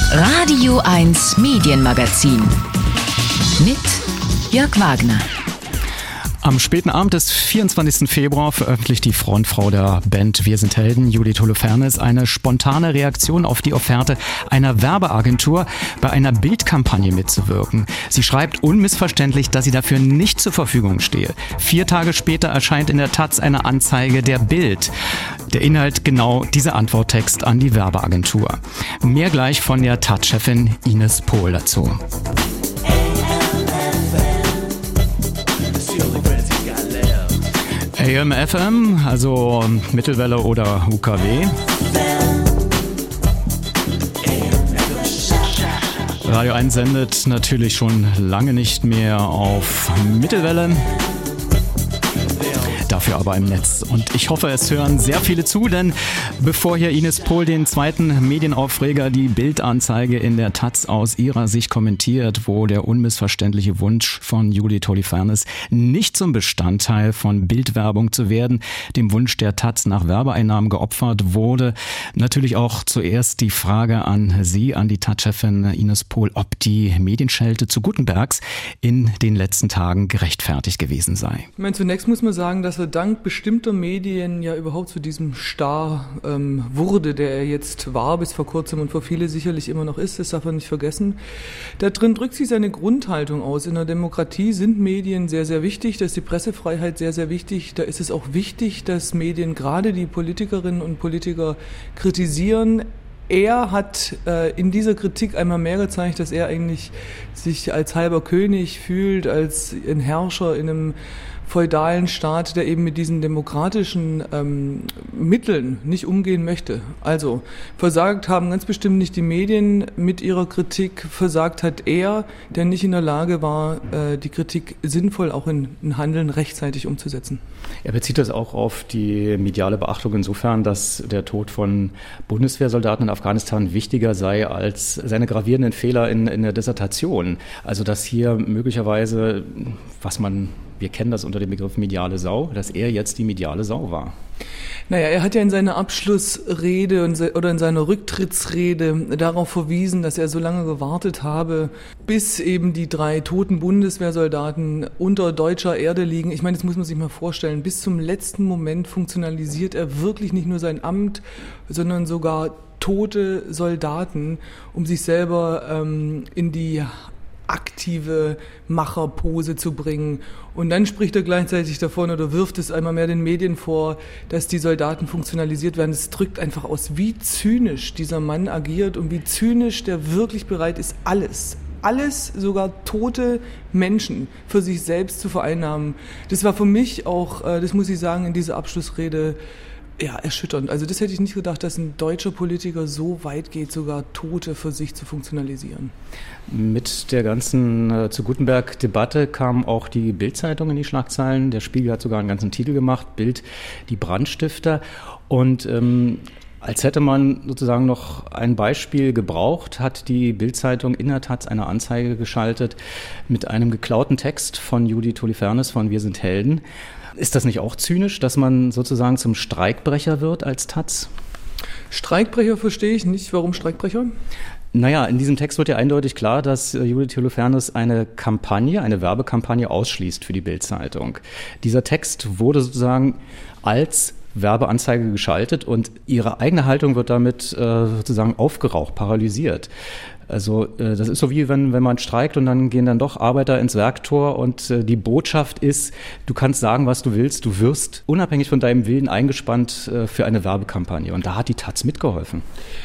Radio 1 Medienmagazin mit Jörg Wagner. Am späten Abend des 24. Februar veröffentlicht die Frontfrau der Band Wir sind Helden, Judith Holofernes, eine spontane Reaktion auf die Offerte einer Werbeagentur, bei einer Bildkampagne mitzuwirken. Sie schreibt unmissverständlich, dass sie dafür nicht zur Verfügung stehe. 4 Tage später erscheint in der Taz eine Anzeige der Bild. Der Inhalt genau dieser Antworttext an die Werbeagentur. Mehr gleich von der Taz-Chefin Ines Pohl dazu. AM, FM, also Mittelwelle oder UKW. Radio 1 sendet natürlich schon lange nicht mehr auf Mittelwelle. Dafür aber im Netz. Und ich hoffe, es hören sehr viele zu, denn bevor hier Ines Pohl den zweiten Medienaufreger, die Bildanzeige in der Taz aus ihrer Sicht kommentiert, wo der unmissverständliche Wunsch von Judith Holofernes nicht zum Bestandteil von Bildwerbung zu werden, dem Wunsch der Taz nach Werbeeinnahmen geopfert wurde, natürlich auch zuerst die Frage an Sie, an die Taz-Chefin Ines Pohl, ob die Medienschelte zu Gutenbergs in den letzten Tagen gerechtfertigt gewesen sei. Ich meine, zunächst muss man sagen, dass er dank bestimmter Medien ja überhaupt zu diesem Star wurde, der er jetzt war bis vor kurzem und für viele sicherlich immer noch ist, das darf man nicht vergessen. Da drin drückt sich seine Grundhaltung aus. In der Demokratie sind Medien sehr, sehr wichtig, da ist die Pressefreiheit sehr, sehr wichtig. Da ist es auch wichtig, dass Medien gerade die Politikerinnen und Politiker kritisieren. Er hat in dieser Kritik einmal mehr gezeigt, dass er eigentlich sich als halber König fühlt, als ein Herrscher in einem feudalen Staat, der eben mit diesen demokratischen Mitteln nicht umgehen möchte. Also versagt haben ganz bestimmt nicht die Medien mit ihrer Kritik, versagt hat er, der nicht in der Lage war, die Kritik sinnvoll auch in Handeln rechtzeitig umzusetzen. Er bezieht das auch auf die mediale Beachtung insofern, dass der Tod von Bundeswehrsoldaten in Afghanistan wichtiger sei als seine gravierenden Fehler in der Dissertation. Also dass hier möglicherweise, wir kennen das unter dem Begriff mediale Sau, dass er jetzt die mediale Sau war. Naja, er hat ja in seiner Abschlussrede oder in seiner Rücktrittsrede darauf verwiesen, dass er so lange gewartet habe, bis eben die 3 toten Bundeswehrsoldaten unter deutscher Erde liegen. Ich meine, das muss man sich mal vorstellen. Bis zum letzten Moment funktionalisiert er wirklich nicht nur sein Amt, sondern sogar tote Soldaten, um sich selber in die aktive Macherpose zu bringen. Und dann spricht er gleichzeitig davon oder wirft es einmal mehr den Medien vor, dass die Soldaten funktionalisiert werden. Es drückt einfach aus, wie zynisch dieser Mann agiert und wie zynisch der wirklich bereit ist, alles, sogar tote Menschen für sich selbst zu vereinnahmen. Das war für mich auch, das muss ich sagen, in dieser Abschlussrede erschütternd. Also das hätte ich nicht gedacht, dass ein deutscher Politiker so weit geht, sogar Tote für sich zu funktionalisieren. Mit der ganzen zu Gutenberg-Debatte kam auch die Bild-Zeitung in die Schlagzeilen. Der Spiegel hat sogar einen ganzen Titel gemacht, Bild, die Brandstifter. Und als hätte man sozusagen noch ein Beispiel gebraucht, hat die Bild-Zeitung in der Taz eine Anzeige geschaltet mit einem geklauten Text von Judith Holofernes von Wir sind Helden. Ist das nicht auch zynisch, dass man sozusagen zum Streikbrecher wird als Taz? Streikbrecher verstehe ich nicht. Warum Streikbrecher? Naja, in diesem Text wird ja eindeutig klar, dass Judith Holofernes eine Werbekampagne ausschließt für die Bild-Zeitung. Dieser Text wurde sozusagen als Werbeanzeige geschaltet und ihre eigene Haltung wird damit sozusagen aufgeraucht, paralysiert. Also das ist so wie wenn man streikt und dann gehen dann doch Arbeiter ins Werktor und die Botschaft ist, du kannst sagen, was du willst, du wirst unabhängig von deinem Willen eingespannt für eine Werbekampagne. Und da hat die Taz mitgeholfen.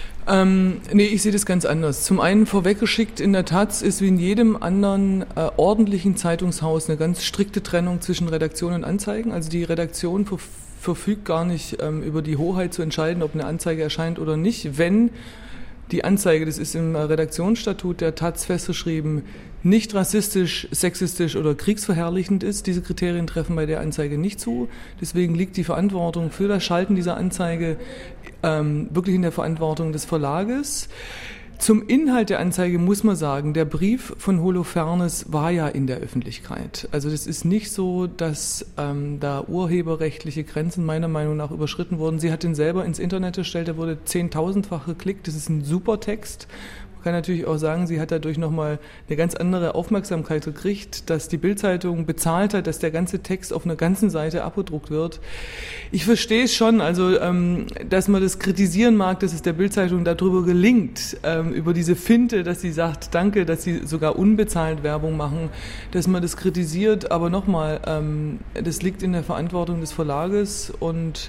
Nee, ich sehe das ganz anders. Zum einen vorweggeschickt, in der Taz ist wie in jedem anderen ordentlichen Zeitungshaus eine ganz strikte Trennung zwischen Redaktion und Anzeigen. Also die Redaktion verfügt gar nicht über die Hoheit zu entscheiden, ob eine Anzeige erscheint oder nicht, wenn die Anzeige, das ist im Redaktionsstatut der Taz festgeschrieben, nicht rassistisch, sexistisch oder kriegsverherrlichend ist. Diese Kriterien treffen bei der Anzeige nicht zu. Deswegen liegt die Verantwortung für das Schalten dieser Anzeige wirklich in der Verantwortung des Verlages. Zum Inhalt der Anzeige muss man sagen, der Brief von Holofernes war ja in der Öffentlichkeit. Also das ist nicht so, dass da urheberrechtliche Grenzen meiner Meinung nach überschritten wurden. Sie hat den selber ins Internet gestellt, der wurde 10.000-fach geklickt. Das ist ein super Text. kann natürlich auch sagen, sie hat dadurch nochmal eine ganz andere Aufmerksamkeit gekriegt, dass die Bild-Zeitung bezahlt hat, dass der ganze Text auf einer ganzen Seite abgedruckt wird. Ich verstehe es schon, also dass man das kritisieren mag, dass es der Bild-Zeitung darüber gelingt, über diese Finte, dass sie sagt, danke, dass sie sogar unbezahlt Werbung machen, dass man das kritisiert, aber nochmal, das liegt in der Verantwortung des Verlages und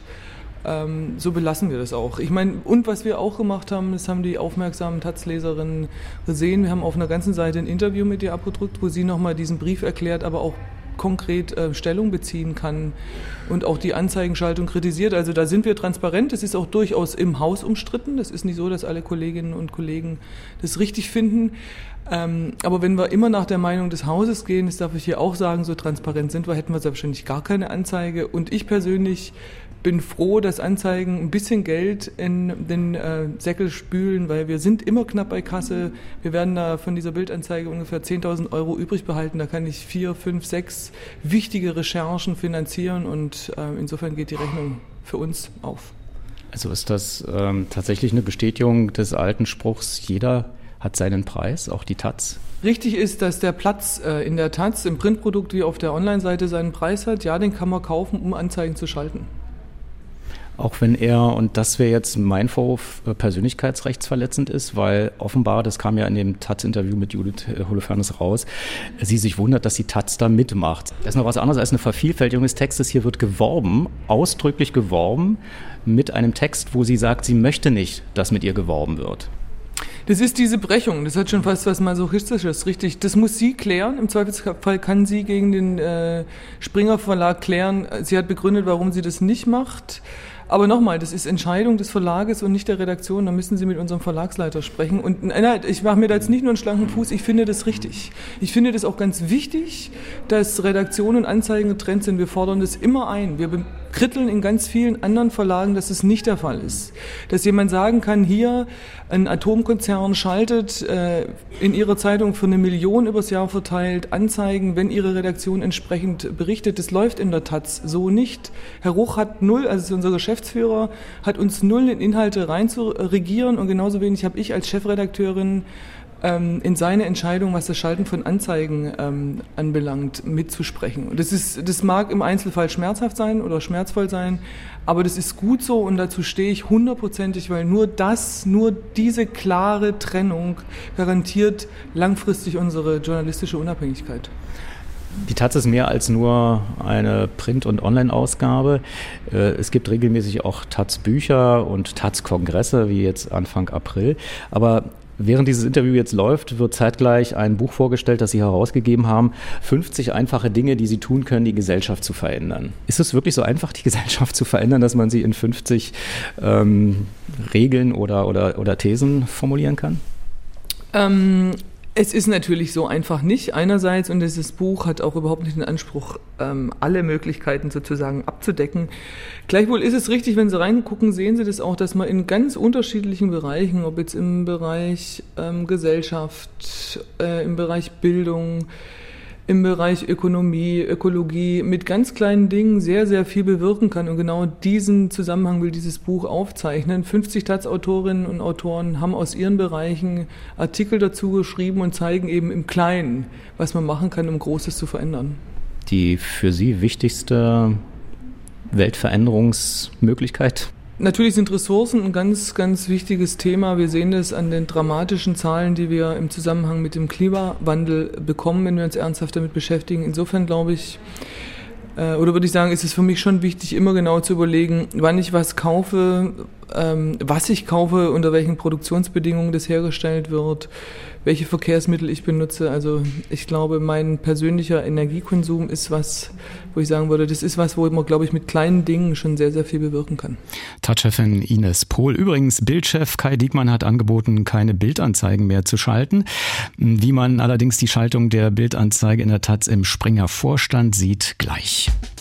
so belassen wir das auch. Ich meine, und was wir auch gemacht haben, das haben die aufmerksamen Taz-Leserinnen gesehen, wir haben auf einer ganzen Seite ein Interview mit ihr abgedruckt, wo sie nochmal diesen Brief erklärt, aber auch konkret Stellung beziehen kann und auch die Anzeigenschaltung kritisiert. Also da sind wir transparent. Es ist auch durchaus im Haus umstritten. Das ist nicht so, dass alle Kolleginnen und Kollegen das richtig finden. Aber wenn wir immer nach der Meinung des Hauses gehen, das darf ich hier auch sagen, so transparent sind wir, hätten wir selbstverständlich gar keine Anzeige. Und ich persönlich bin froh, dass Anzeigen ein bisschen Geld in den Säckel spülen, weil wir sind immer knapp bei Kasse. Wir werden da von dieser Bildanzeige ungefähr 10.000 € übrig behalten. Da kann ich 4, 5, 6 wichtige Recherchen finanzieren und insofern geht die Rechnung für uns auf. Also ist das tatsächlich eine Bestätigung des alten Spruchs, jeder hat seinen Preis, auch die Taz? Richtig ist, dass der Platz in der Taz im Printprodukt wie auf der Online-Seite seinen Preis hat. Ja, den kann man kaufen, um Anzeigen zu schalten. Auch wenn er, und das wäre jetzt mein Vorwurf, persönlichkeitsrechtsverletzend ist, weil offenbar, das kam ja in dem Taz-Interview mit Judith Holofernes raus, sie sich wundert, dass die Taz da mitmacht. Das ist noch was anderes als eine Vervielfältigung des Textes. Hier wird geworben, ausdrücklich geworben, mit einem Text, wo sie sagt, sie möchte nicht, dass mit ihr geworben wird. Das ist diese Brechung, das hat schon fast was Masochistisches, richtig. Das muss sie klären, im Zweifelsfall kann sie gegen den Springer Verlag klären. Sie hat begründet, warum sie das nicht macht. Aber nochmal, das ist Entscheidung des Verlages und nicht der Redaktion. Da müssen Sie mit unserem Verlagsleiter sprechen. Und nein, ich mache mir da jetzt nicht nur einen schlanken Fuß, ich finde das richtig. Ich finde das auch ganz wichtig, dass Redaktion und Anzeigen getrennt sind. Wir fordern das immer ein. Wir kritteln in ganz vielen anderen Verlagen, dass es nicht der Fall ist. Dass jemand sagen kann, hier ein Atomkonzern schaltet in ihrer Zeitung für 1 Million übers Jahr verteilt Anzeigen, wenn ihre Redaktion entsprechend berichtet. Das läuft in der Taz so nicht. Herr Ruch hat 0, also unser Geschäftsführer, hat uns 0 in Inhalte rein zu regieren und genauso wenig habe ich als Chefredakteurin in seine Entscheidung, was das Schalten von Anzeigen anbelangt, mitzusprechen. Und das mag im Einzelfall schmerzhaft sein oder schmerzvoll sein, aber das ist gut so und dazu stehe ich 100%, weil nur diese klare Trennung garantiert langfristig unsere journalistische Unabhängigkeit. Die Taz ist mehr als nur eine Print- und Online-Ausgabe. Es gibt regelmäßig auch Taz-Bücher und Taz-Kongresse, wie jetzt Anfang April. Aber während dieses Interview jetzt läuft, wird zeitgleich ein Buch vorgestellt, das Sie herausgegeben haben. 50 einfache Dinge, die Sie tun können, die Gesellschaft zu verändern. Ist es wirklich so einfach, die Gesellschaft zu verändern, dass man sie in 50 Regeln oder Thesen formulieren kann? Es ist natürlich so einfach nicht einerseits und dieses Buch hat auch überhaupt nicht den Anspruch, alle Möglichkeiten sozusagen abzudecken. Gleichwohl ist es richtig, wenn Sie reingucken, sehen Sie das auch, dass man in ganz unterschiedlichen Bereichen, ob jetzt im Bereich Gesellschaft, im Bereich Bildung, im Bereich Ökonomie, Ökologie mit ganz kleinen Dingen sehr, sehr viel bewirken kann. Und genau diesen Zusammenhang will dieses Buch aufzeichnen. 50 Taz-Autorinnen und Autoren haben aus ihren Bereichen Artikel dazu geschrieben und zeigen eben im Kleinen, was man machen kann, um Großes zu verändern. Die für Sie wichtigste Weltveränderungsmöglichkeit? Natürlich sind Ressourcen ein ganz, ganz wichtiges Thema. Wir sehen das an den dramatischen Zahlen, die wir im Zusammenhang mit dem Klimawandel bekommen, wenn wir uns ernsthaft damit beschäftigen. Insofern glaube ich, oder würde ich sagen, ist es für mich schon wichtig, immer genau zu überlegen, wann ich was kaufe, was ich kaufe, unter welchen Produktionsbedingungen das hergestellt wird, welche Verkehrsmittel ich benutze. Also ich glaube, mein persönlicher Energiekonsum ist was, wo ich sagen würde, das ist was, wo man, glaube ich, mit kleinen Dingen schon sehr, sehr viel bewirken kann. Taz-Chefin Ines Pohl. Übrigens, Bild-Chef Kai Diekmann hat angeboten, keine Bildanzeigen mehr zu schalten. Wie man allerdings die Schaltung der Bildanzeige in der Taz im Springer-Vorstand sieht, gleich.